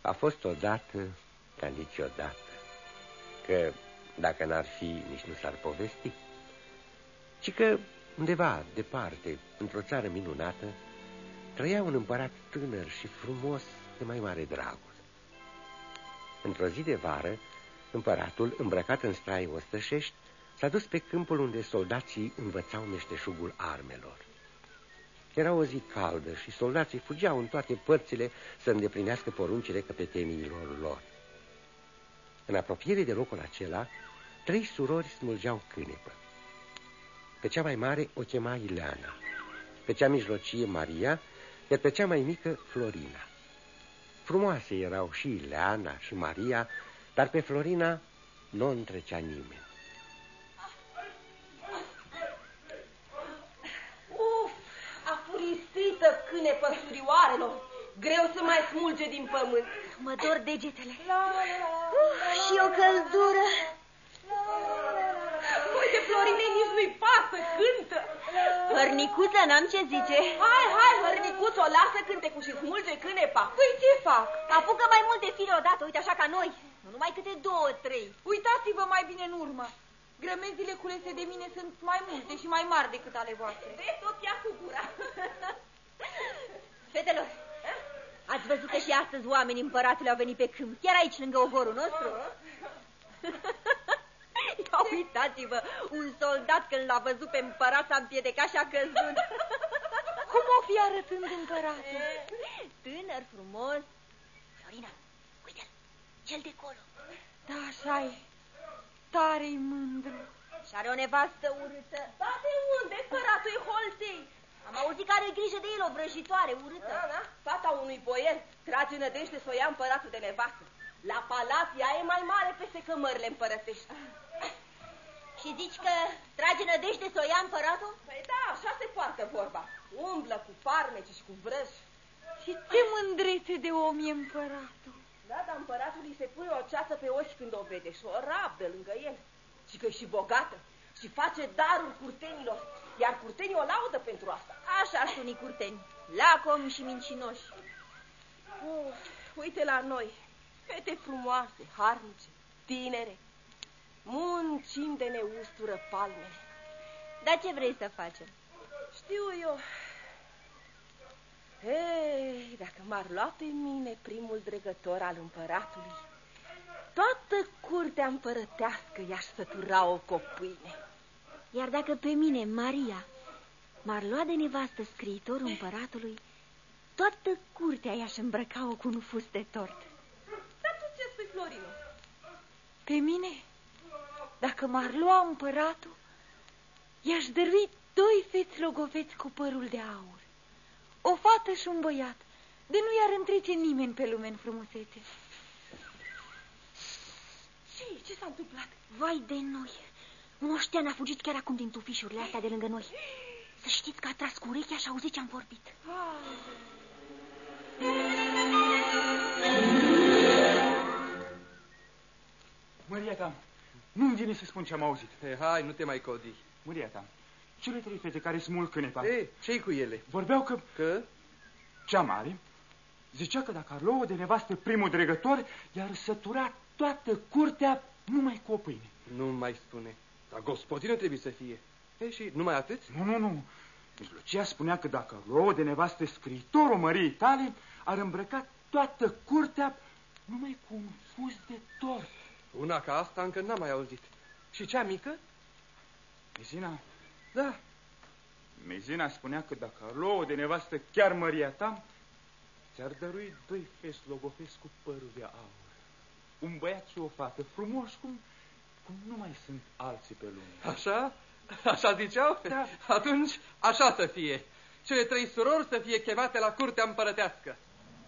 A fost odată ca niciodată, că dacă n-ar fi, nici nu s-ar povesti, ci că undeva departe, într-o țară minunată, trăia un împărat tânăr și frumos de mai mare dragoste. Într-o zi de vară, împăratul, îmbrăcat în strai ostrășești, s-a dus pe câmpul unde soldații învățau meșteșugul armelor. Era o zi caldă și soldații fugeau în toate părțile să îndeplinească poruncile căpeteniilor lor. În apropiere de locul acela, 3 surori smulgeau cânepă. Pe cea mai mare o chema Ileana, pe cea mijlocie Maria, iar pe cea mai mică Florina. Frumoase erau și Ileana și Maria, dar pe Florina nu o întrecea nimeni. Afurisită cânepă surioarelor, greu să mai smulge din pământ. Mă dor degetele. Și o căldură. Uite, Florine nici nu-i pasă, cântă. Hărnicuță, n-am ce zice. Hai, hărnicuță, o lasă cântecul și smulge cânepa. Păi ce fac? Apucă mai multe fire odată, uite așa ca noi. Nu numai câte 2-3. Uitați-vă mai bine în urmă. Grămezile culese de mine sunt mai multe și mai mari decât ale voastre. De tot ia cu gura. Fetelor, ați văzut că și astăzi oamenii împăratului au venit pe câmp, chiar aici lângă ogorul nostru? Ia uitați-vă, un soldat când l-a văzut pe împărat s-a împiedicat și a căzut. Cum o fi arătând împăratul? Tânăr, frumos. Florina, uite-l, cel de colo. Da, așa-i. Tare-i mândru. Și are o nevastă urâtă. Da, de unde? Împăratul e holței. Am auzit că are grijă de el, o vrăjitoare urâtă. Da, fata unui boier trage nădejde să o ia împăratul de nevastă. La palat ea e mai mare peste cămările împărătești. Și zici că trage nădejde să o ia împăratul? Păi da, așa se poartă vorba. Umblă cu farmeci și cu vrăji. Și ce mândrețe de om e împăratul. Da, dar împăratul îi se pune o ceață pe ochi când o vede și o rabdă lângă el. Și că e și bogată și face daruri curtenilor, iar curtenii o laudă pentru asta. Așa ar suni curteni, lacomi și mincinoși. Uite la noi, fete frumoase, harnice, tinere, muncim de ne ustură palmele. Dar ce vrei să facem? Știu eu. Ei, dacă m-ar lua pe mine primul dregător al împăratului, toată curtea împărătească i-aș sătura o copâine. Iar dacă pe mine, Maria, m-ar lua de nevastă scriitorul împăratului, toată curtea i-aș îmbrăca-o cu un fus de tort. Dar tu ce spui, Florino? Pe mine, dacă m-ar lua împăratul, i-aș dărui 2 feți logoveți cu părul de aur, o fată și un băiat, de nu i-ar întrece nimeni pe lume în frumusețe. Ce s-a întâmplat? Vai de noi! Moștean a fugit chiar acum din tufișurile astea de lângă noi. Să știți că a tras cu urechea și a auzit ce-am vorbit. Maria ta, nu-mi vine să spun ce-am auzit. Hai, nu te mai codi. Maria ta, cele 3 fete care smulg cânepa. Ce-i cu ele? Vorbeau că... Că? Cea mare zicea că dacă ar lua de nevastă primul dregător, i-ar sătura toată curtea numai cu o pâine. Nu mai spune. Dar gospodină trebuie să fie. Și numai atât? Nu. Mijlocia spunea că dacă lua de nevastă scriitorul Măriei tale, ar îmbrăca toată curtea numai cu un fus de tort. Una ca asta încă n-am mai auzit. Și cea mică? Mezina? Da. Mezina spunea că dacă ar lua de nevastă chiar Maria ta, ți-ar dărui 2 fesi logofesi cu părul de aur. Un băiat și o fată frumoși, cum nu mai sunt alții pe lume. Așa? Așa ziceau? Da. Atunci așa să fie. Cele 3 surori să fie chemate la curtea împărătească.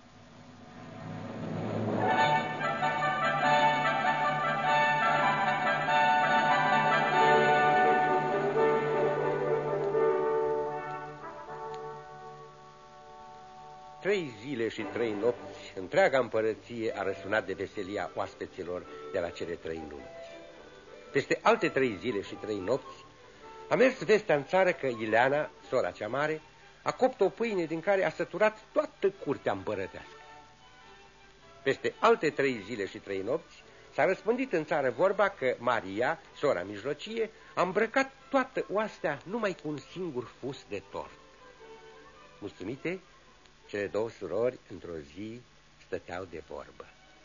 Trei zile și 3 nopți, întreaga împărăție a răsunat de veselia oaspeților de la cele 3 nunți. Peste alte 3 zile și 3 nopți, a mers vestea în țară că Ileana, sora cea mare, a copt o pâine din care a săturat toată curtea împărătească. Peste alte 3 zile și 3 nopți s-a răspândit în țară vorba că Maria, sora mijlocie, a îmbrăcat toată oastea numai cu un singur fus de tort. Mulțumite, cele 2 surori într-o zi stăteau de vorbă.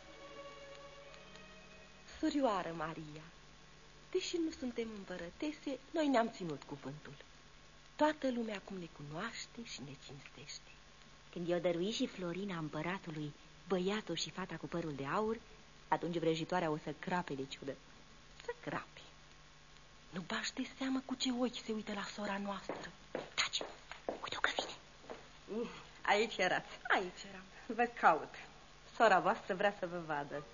Surioară Maria, deși nu suntem împărătese, noi ne-am ținut cuvântul. Toată lumea acum ne cunoaște și ne cinstește. Când i-o dărui și Florina împăratului băiatul și fata cu părul de aur, atunci vrăjitoarea o să crape de ciudă. Să crape. Nu bași de seamă cu ce ochi se uită la sora noastră. Taci, uite-o că vine. Aici erați. Aici eram. Vă caut. Sora voastră vrea să vă vadă.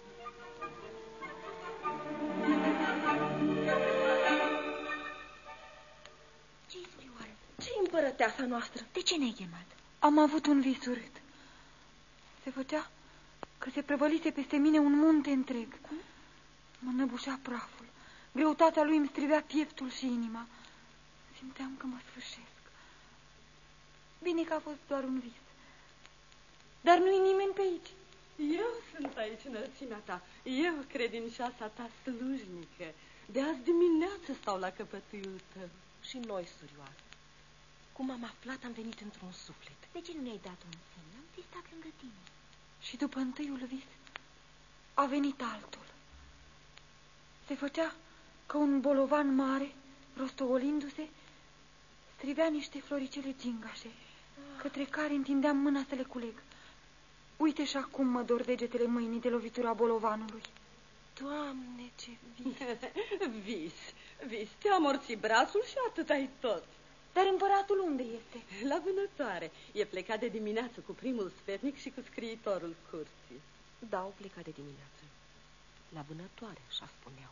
Ce-i, surioară? Ce-i împărăteasa noastră? De ce ne-ai chemat? Am avut un vis urât. Se făcea că se prăvălise peste mine un munte întreg. Mă năbușea praful. Greutatea lui îmi strivea pieptul și inima. Simteam că mă sfârșesc. Bine că a fost doar un vis. Dar nu-i nimeni pe aici. Eu sunt aici, înălțimea ta. Eu, credincioasa ta slujnică. De azi dimineață stau la căpătâiul tău. Și noi, surioară. Cum am aflat, am venit într-un suflet. De ce nu ne-ai dat un semn? Am fi stat lângă tine. Și după întâiul vis a venit altul. Se făcea că un bolovan mare, rostogolindu-se, strivea niște floricele gingașe, către care întindeam mâna să le culeg. Uite și acum mă dor degetele mâinii de lovitura bolovanului. Doamne, ce vis! Vis, te-a amorțit brațul și atât ai tot. Dar împăratul unde este? La vânătoare. E plecat de dimineață cu primul sfetnic și cu scriitorul curții. Da, au plecat de dimineață. La vânătoare, așa spuneau.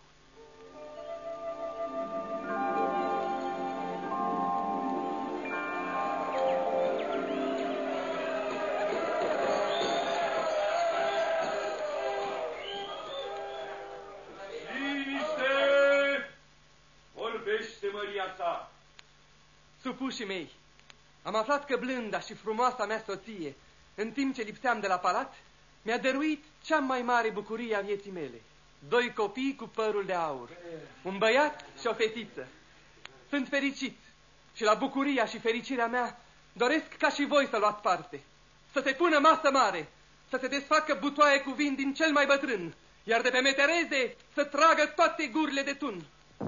Supușii mei, am aflat că blânda și frumoasa mea soție, în timp ce lipseam de la palat, mi-a dăruit cea mai mare bucurie a vieții mele. 2 copii cu părul de aur, un băiat și o fetiță. Sunt fericit și la bucuria și fericirea mea doresc ca și voi să luați parte. Să se pună masă mare, să se desfacă butoaie cu vin din cel mai bătrân, iar de pe metereze să tragă toate gurile de tun.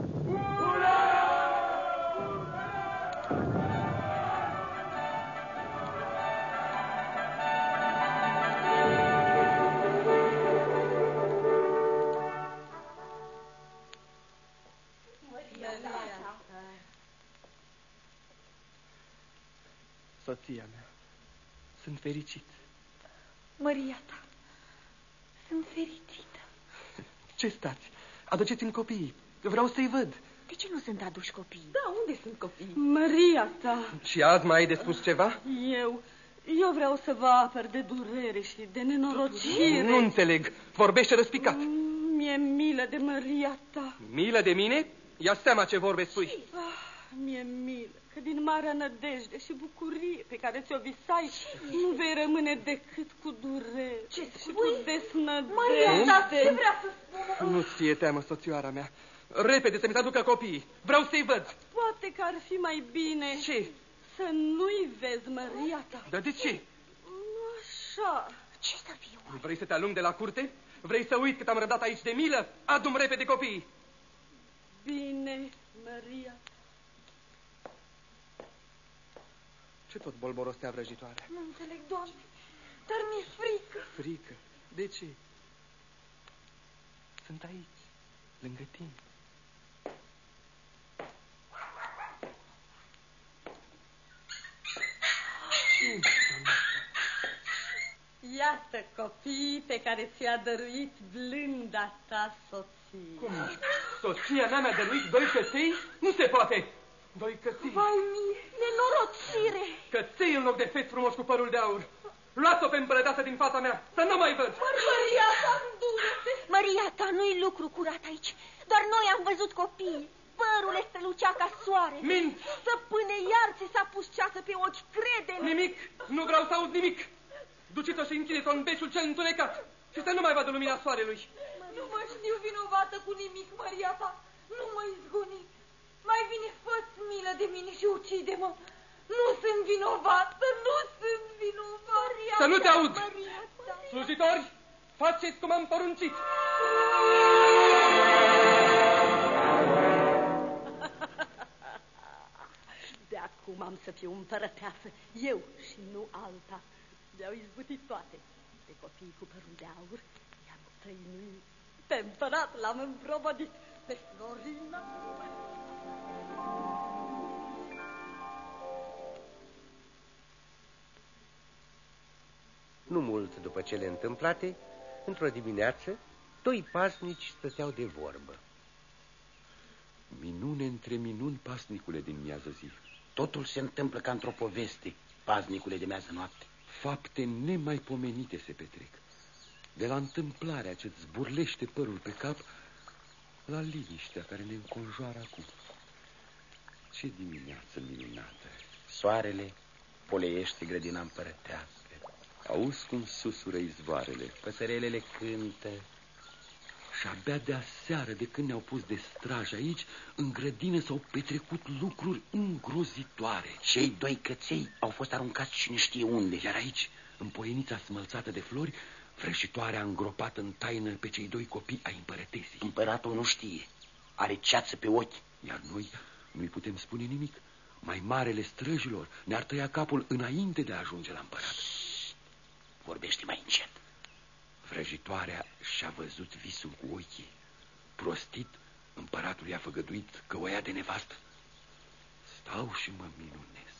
Soția mea, sunt fericit. Maria ta, sunt fericită. Ce stați? Aduceți-mi copiii, vreau să-i văd. De ce nu sunt aduși copiii? Da, unde sunt copiii? Maria ta. Și azi mai ai de spus ceva? Eu vreau să vă apăr de durere și de nenorocire. Nu înțeleg, vorbește răspicat. Mi-e milă de Maria ta. Milă de mine? Ia seama ce vorbe spui. Mi-e milă că din marea nădejde și bucurie pe care ți-o visai nu vei rămâne decât cu durere. Ce și cu desnădejde. Maria ta, ce vrea să spună? Nu-ți fie teamă, soțioara mea. Repede să-mi aducă copiii. Vreau să-i văd. Poate că ar fi mai bine Ce? să nu-i vezi, Maria ta. Dar de ce? Nu așa. Ce să fiu? Vrei să te alung de la curte? Vrei să uit cât am răbdat aici de milă? Adu-mi repede copiii. Bine, Maria. Ce tot bolborostea vrăjitoare? Nu înțeleg, Doamne, dar mi-e frică. Frică? De ce? Sunt aici, lângă tine. Iată copiii pe care ți-a dăruit blânda ta soție. Cum? Soția mea mi-a dăruit 2 căței? Nu se poate! 2 căței. Vai mie, nenorocire! Căței în loc de feti frumos cu părul de aur. Luați-o pe împărăteasă din fața mea, să nu mai văd. Maria ta, îndură-te! Maria ta, nu-i lucru curat aici. Doar noi am văzut copiii. Părul le strălucea ca soare. Mint! Stăpâne, iar ți s-a pus ceasă pe ochi, crede-ne. Nimic! Nu vreau să aud nimic! Duceți-o și închideți-o în beșul cel întunecat și să nu mai vadă lumina soarelui. Nu mă știu vinovată cu nimic, Maria ta. Nu mă izgoni. Mai bine fă-ți milă de mine și ucide-mă. Nu sunt vinovată, nu sunt vinovată. Să nu te aud! Slujitori, faceți cum am poruncit. De acum am să fiu împărăteasă, eu și nu alta. Mi-au izbutit toate. Pe copiii cu părul de aur i-am tăinuit. Pe împărat l-am împrobădit. Pe Florina... Nu mult după cele întâmplate, într-o dimineață, doi pasnici stăteau de vorbă. Minune între minuni, pasnicule din miază zi. Totul se întâmplă ca într-o poveste, pasnicule de miază noapte. Fapte nemaipomenite se petrec. De la întâmplarea ce-ți zburlește părul pe cap, la liniștea care ne înconjoară acum. Ce dimineață minunată! Soarele poleiește grădina împărătească. Auzi cum susură izvoarele. Păsărelele cântă. Și abia de aseară, de când ne-au pus de straj aici, în grădină s-au petrecut lucruri îngrozitoare. Cei doi căței au fost aruncați cine știe unde. Iar aici, în poienița smălțată de flori, vrăjitoarea a îngropat în taină pe cei doi copii ai împărătesei. Împăratul nu știe. Are ceață pe ochi. Iar noi nu-i putem spune nimic. Mai marele străjilor ne-ar tăia capul înainte de a ajunge la împărat. Vorbește mai încet. Vrăjitoarea și-a văzut visul cu ochii. Prostit, împăratul i-a făgăduit că o ia de nevastă. Stau și mă minunez.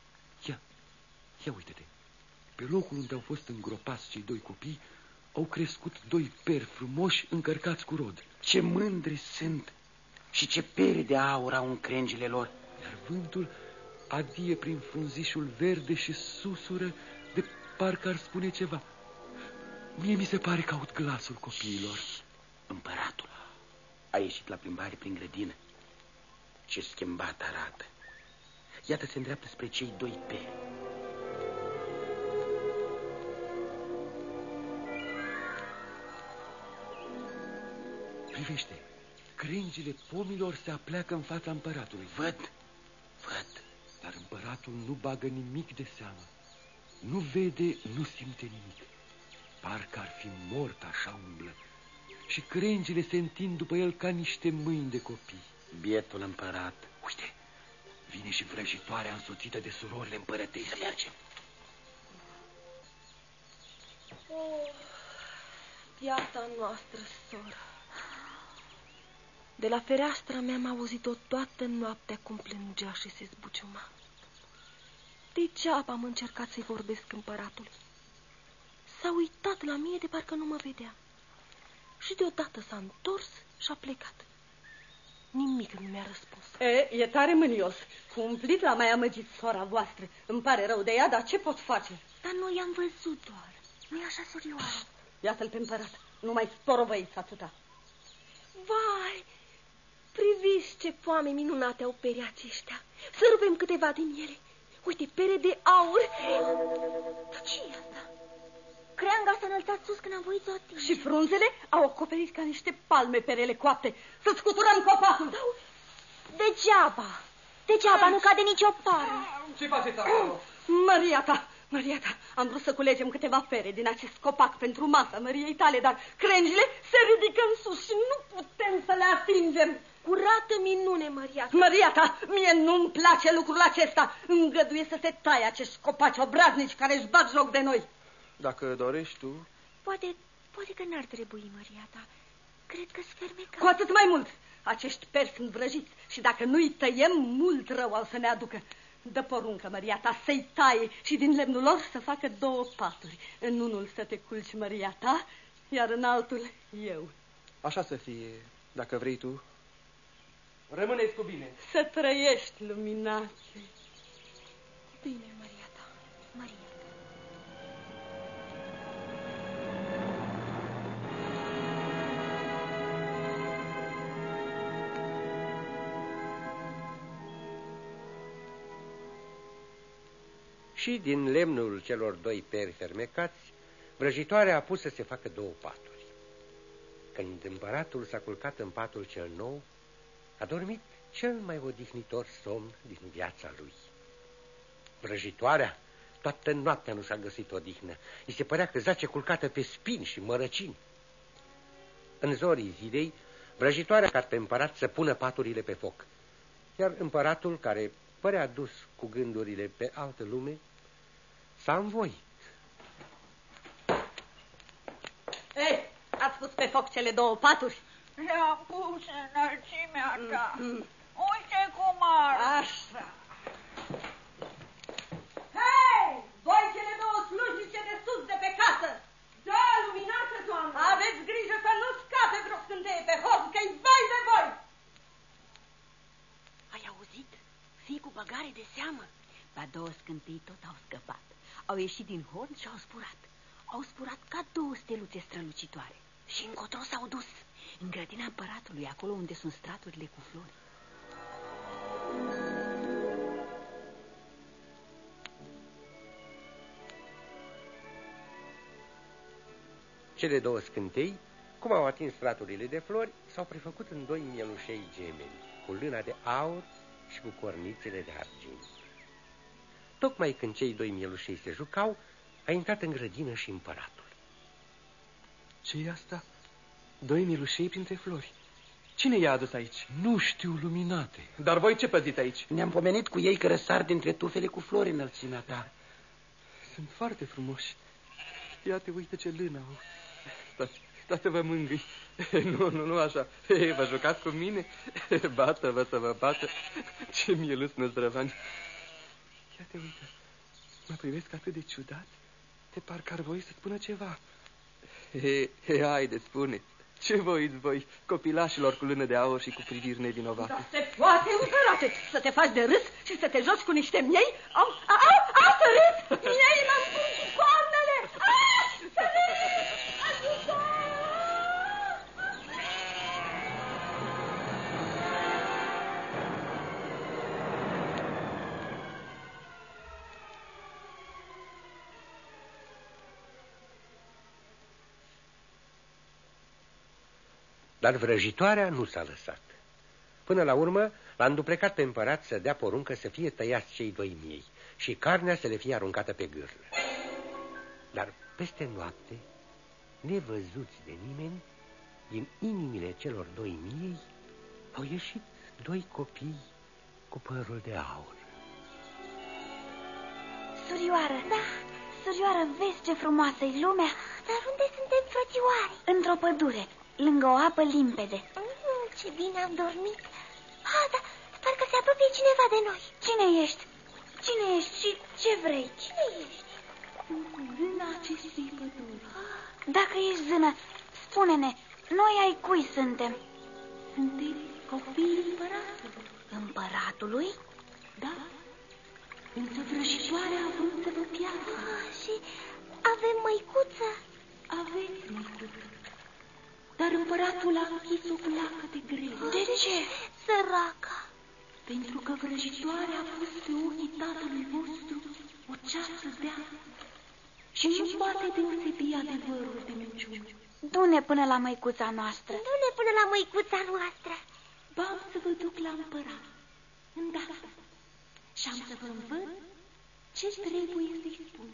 Ia uite-te. Pe locul unde au fost îngropați cei doi copii, au crescut doi peri frumoși încărcați cu rod. Ce mândri sunt și ce pere de aur au în crengile lor. Iar vântul adie prin frunzișul verde și susură de parcă ar spune ceva. Mie mi se pare că aud glasul copiilor. Împăratul a ieșit la plimbare prin grădină. Ce schimbat arată. Iată se îndreaptă spre cei doi peri. Privește, crengile pomilor se apleacă în fața împăratului. Văd. Dar împăratul nu bagă nimic de seamă. Nu vede, nu simte nimic. Parcă ar fi mort, așa umblă. Și crengile se întind după el ca niște mâini de copii. Bietul împărat. Uite, vine și vrăjitoarea însoțită de surorile împărătei. Să mergem. Viața noastră, soră. De la fereastra mea am auzit-o toată noaptea cum plângea și se zbuciuma. Degeaba am încercat să-i vorbesc împăratului. S-a uitat la mine de parcă nu mă vedea. Și deodată s-a întors și a plecat. Nimic nu mi-a răspuns. E tare mânios. Cumplit l-a mai amăgit sora voastră. Îmi pare rău de ea, dar ce pot face? Dar noi am văzut doar. Nu-i așa, surioară? Iată-l pe împărat. Nu mai sporovăiți atâta. Vai, priviți ce foame minunate au perii aceștia. Să rupem câteva din ele. Uite, pere de aur. Dar ce e asta? Creanga s-a înălțat sus când am voit să o ating. Și frunzele au acoperit ca niște palme perele coapte. Să scuturăm copacul. Degeaba nu cade nicio pară. Ce faceți acolo? Maria ta, am vrut să culegem câteva pere din acest copac pentru masa Măriei tale, dar crengile se ridică în sus și nu putem să le atingem. Curată minune, Maria ta, mie nu-mi place lucrul acesta. Îngăduie să se taie acești copaci obraznici care își bat joc de noi. Dacă dorești tu... Poate că n-ar trebui, Maria ta. Cred că-s fermecat. Cu atât mai mult. Acești peri sunt vrăjiți și dacă nu-i tăiem, mult rău au să ne aducă. Dă poruncă, Maria ta, să-i taie și din lemnul lor să facă 2 paturi. În unul să te culci, Maria ta, iar în altul eu. Așa să fie, dacă vrei tu. Rămâneți cu bine. Să trăiești, luminație. Bine, Maria ta, Maria ta. Și din lemnul celor doi peri fermecați, vrăjitoarea a pus să se facă 2 paturi. Când împăratul s-a culcat în patul cel nou, a dormit cel mai odihnitor somn din viața lui. Vrăjitoarea toată noaptea nu s-a găsit odihnă. I se părea că zace culcată pe spini și mărăcini. În zorii zilei, vrăjitoarea a pe împărat să pună paturile pe foc, iar împăratul, care părea dus cu gândurile pe altă lume, s-a învoit. Ei, ați pus pe foc cele 2 paturi? Le-am pus înălțimea ta. Uite cum arată. Așa. Hei, voi cele 2 slujnice de sus de pe casă! Da, luminată, doamnă! Aveți grijă să nu scape vreo scânteie pe horn, că-i vai de voi! Ai auzit? Fii cu băgare de seamă. Ba 2 scântei tot au scăpat. Au ieșit din horn și au spurat. Au spurat ca 2 steluțe strălucitoare. Și încotro s-au dus. În grădina împăratului, acolo unde sunt straturile cu flori. Cele 2 scântei, cum au atins straturile de flori, s-au prefăcut în 2 mielușei gemeni, cu lâna de aur și cu cornițele de argint. Tocmai când cei 2 mielușei se jucau, a intrat în grădină și împăratul. Ce-i asta? 2 mielușei printre flori. Cine i-a adus aici? Nu știu, luminate. Dar voi ce păziți aici? Ne-am pomenit cu ei că răsar dintre tufele cu flori înălțimea ta. Sunt foarte frumoși. Ia te uită ce lână au. Stați să vă mângâi. Nu așa. Vă jucați cu mine? Bată-vă să vă bată. Ce mielus năzdrăvani. Ia te uită. Mă privesc atât de ciudat. De parcă ar voi să spună ceva. Haide, spune. Ce voiți voi, copilașilor cu lână de aur și cu priviri nevinovate? Dar se poate, împărate, să te faci de râs și să te joci cu niște miei? Au să râs! Miei m-am pus cu coarnele! Să râs! Ajutor! Dar vrăjitoarea nu s-a lăsat. Până la urmă l-a înduplecat pe împărat să dea poruncă să fie tăiați cei 2 miei și carnea să le fie aruncată pe gârlă. Dar peste noapte, nevăzuți de nimeni, din inimile celor 2 miei au ieșit 2 copii cu părul de aur. Surioară, da, surioară, vezi ce frumoasă-i lumea? Dar unde suntem, frățioare? Într-o pădure, lângă o apă limpede. Ce bine am dormit. Da, parcă se apropie cineva de noi. Cine ești? Cine ești și ce vrei? Cine ești? Zâna acestei păduri. Dacă ești zână, spune-ne, noi ai cui suntem? Sunteți copiii împăratului. Împăratului? Da, însă vrăjitoarea a vrut să vă piardă. Și avem măicuță? Aveți măicuță. Dar împăratul a închis-o cu lacă de greu. De ce? Săraca. Pentru că vrăjitoarea a pus pe ochii tatălui vostru o ceață grea și nu poate deosebi adevărul de minciună. Du-ne până la măicuța noastră. Du-ne până la măicuța noastră. Am să vă duc la împărat, îndată, și am să vă învăț ce trebuie să-i spun.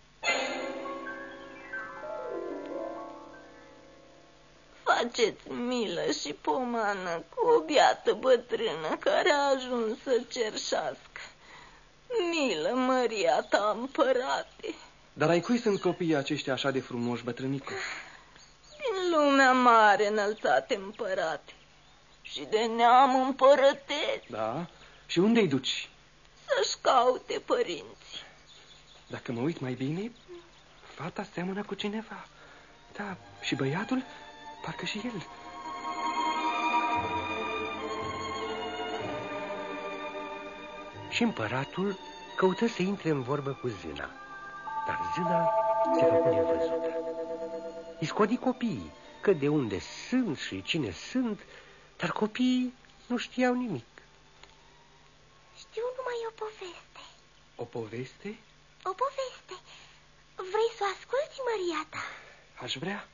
Faceți milă și pomană cu o biată bătrână care a ajuns să cerșească. Milă, măria ta, împărate. Dar ai cui sunt copiii aceștia așa de frumoși, bătrânică? Din lumea mare, înălțate împărate, și de neam împărătesc. Da? Și unde-i duci? Să-și caute părinții. Dacă mă uit mai bine, fata seamănă cu cineva. Da, și băiatul, parcă și el. Și împăratul căută să intre în vorbă cu zâna, dar zâna se făcu nevăzută. Îi scodi copiii, că de unde sunt și cine sunt, dar copiii nu știau nimic. Știu numai o poveste. O poveste? o poveste. Vrei să o asculti, măria ta? Aș vrea.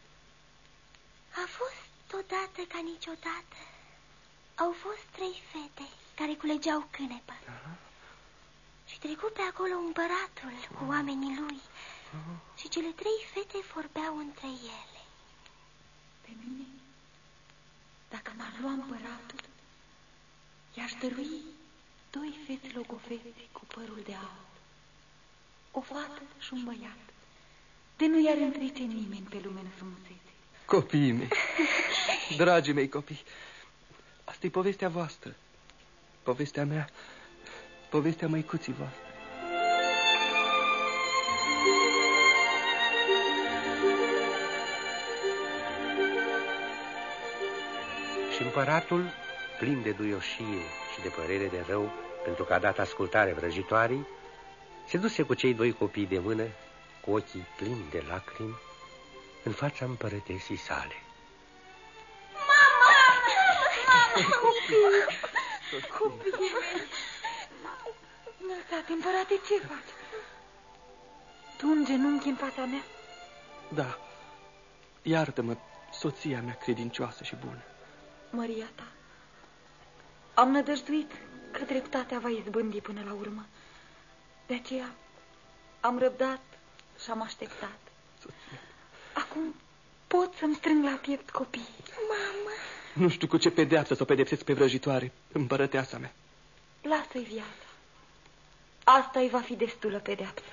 A fost odată ca niciodată. Au fost 3 fete care culegeau cânepă. Și trecu pe acolo împăratul cu oamenii lui. Și cele 3 fete vorbeau între ele. Pe mine, dacă m-ar lua împăratul, i-aș dărui 2 feți logofete cu părul de aur, o fată și un băiat, de nu i-ar întrece nimeni pe lume în frumusețe. Copiii mei, dragii mei copii, asta e povestea voastră, povestea mea, povestea măicuții voastre. Și împăratul, plin de duioșie și de părere de rău, pentru că a dat ascultare vrăjitoarei, se duse cu cei 2 copii de mână, cu ochii plini de lacrimi, în fața împărătesii sale. Copiii mei! Lăsate, împărate, ce faci? Tu în genunchi în fața mea? Da, iartă-mă, soția mea credincioasă și bună. Măria ta, am nădăjduit că dreptatea va izbândi până la urmă. De aceea am răbdat și am așteptat. Soția. Acum pot să-mi strâng la piept copiii. Mamă! Nu știu cu ce pedeapsă să o pedepsesc pe vrăjitoare, împărăteasa mea. Lasă-i viața. Asta-i va fi destulă pedeapsă.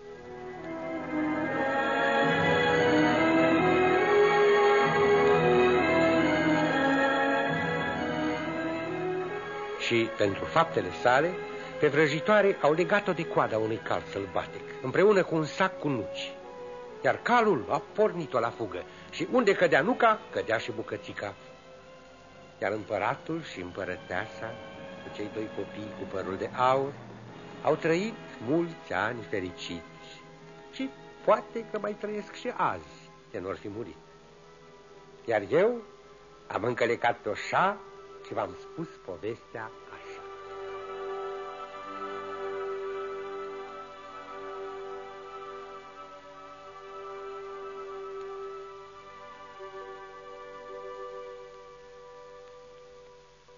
Și, pentru faptele sale, pe vrăjitoare au legat-o de coada unui cal sălbatic, împreună cu un sac cu nuci. Iar calul a pornit-o la fugă și unde cădea nuca, cădea și bucățica. Iar împăratul și împărăteasa, cu cei 2 copii cu părul de aur, au trăit mulți ani fericiți și poate că mai trăiesc și azi, de n-or fi murit. Iar eu am încălecat pe oșa și v-am spus povestea